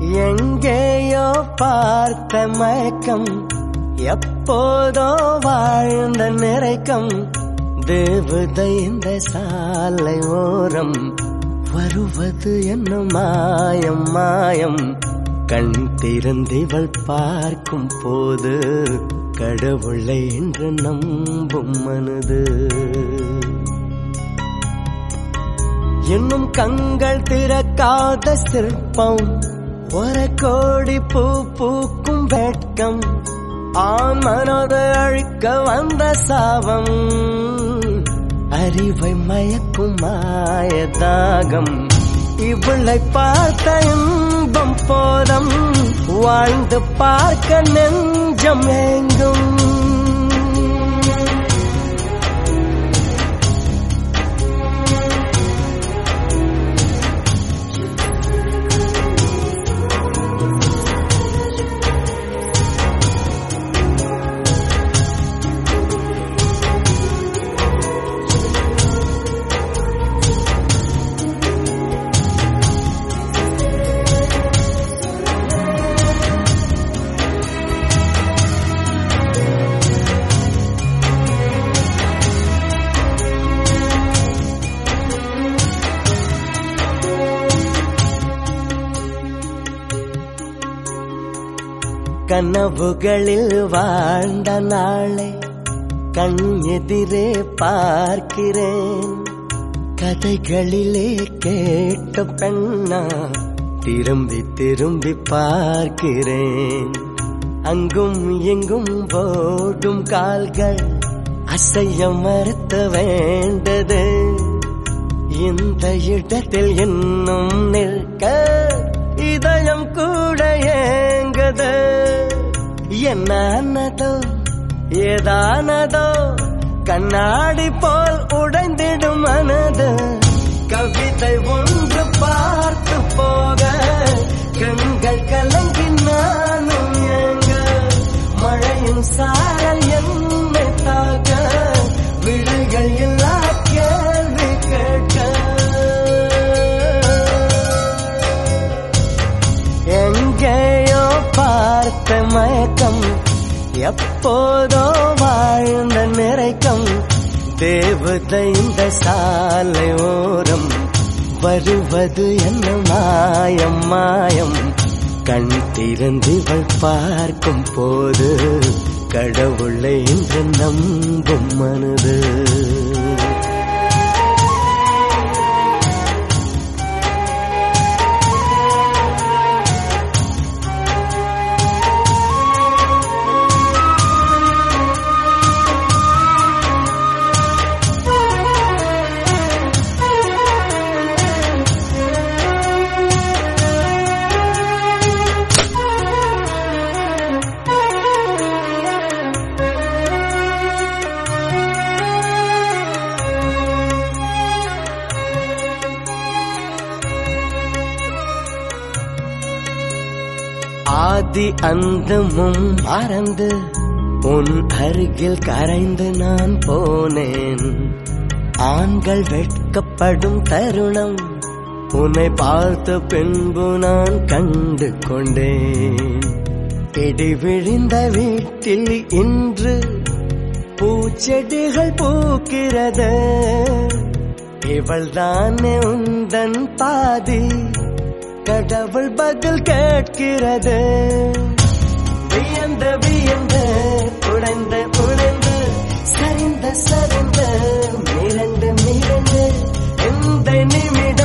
எங்கேயோ பார்த்த மயக்கம், எப்போதோ வாழ்ந்த நிறைக்கம், தேவதை இந்த சாலை ஓரம் வருவது என்ன மாயம் மாயம். கண் திறந்திவள் பார்க்கும் போது கடவுளை என்று நம்பும் மனது. இன்னும் கண்கள் திறக்காத சிற்பம், ஒரு கோடி பூ பூக்கும் வெட்கம், ஆண் மனதை அழிக்க வந்த சாபம், அறிவை மயக்கும் மாயதாகம். இவளை பார்த்த இன்பம் போதும், வாழ்ந்து பார்க்க நெஞ்சம் ஏங்கும். கனவுகளில் வாழ்ந்த நாளை கண் எதிரே பார்க்கிறேன். கதைகளிலே கேட்ட பெண்ணா திரும்பி திரும்பி பார்க்கிறேன். அங்கும் எங்கும் ஓடும் கால்கள் அசைய மறுத்த வேண்டது. இந்த இடத்தில் இன்னும் நிற்க இதயம் கூட ஏங்கது. என்னதோ ஏதானதோ கண்ணாடி போல் உடைந்திடும் மனது. கவிதை ஒன்று பார்த்து போக கண்கள் கலங்கி நானும் ஏங்க. மழையின் சாரல் என்னை தாக்க விழிகள் இல்லா கேள்வி கேட்க. எங்கேயோ பார்த்த மயக்கம், எப்போதோ வாழ்ந்த நிறைக்கம், தேவதை இந்த சாலை ஓரம் வருவது என்ன மாயம் மாயம். கண் திறந்திவள் பார்க்கும் போது கடவுளை என்று நம்பும் மனது. ஆதி அந்தமும் மறந்து உன் அருகில் கரைந்து நான் போனேன். ஆண்கள் வெட்கப்படும் தருணம் உன்னை பார்த்த பின்பு நான் கண்டு கொண்டேன். இடி விழுந்த வீட்டில் இன்று பூச்செடிகள் பூக்கிறது. இவள் தானே உந்தன் பாதி, கடவுள் பதில் கேட்கிறது. வியந்த வியந்து உடைந்து உடைந்து சரிந்த சரிந்து மிரண்டு மிரண்டு இந்த நிமிடம்